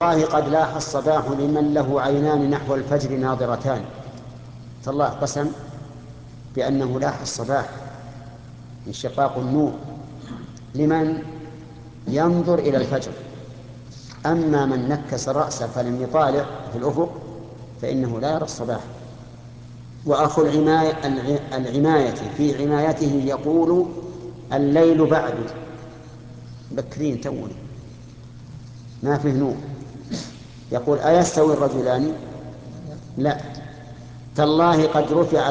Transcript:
الله قد لاح الصباح لمن له عينان نحو الفجر ناظرتان. فالله قسم بأنه لاح الصباح، انشقاق النور، لمن ينظر إلى الفجر. أما من نكس رأسه فلم يطالع في الأفق فإنه لا يرى الصباح. وأخو العناية في عنايته يقول الليل بعد بكرين تون ما فيه نور. يقول أيستوي الرجلان؟ لا، تالله قد رفع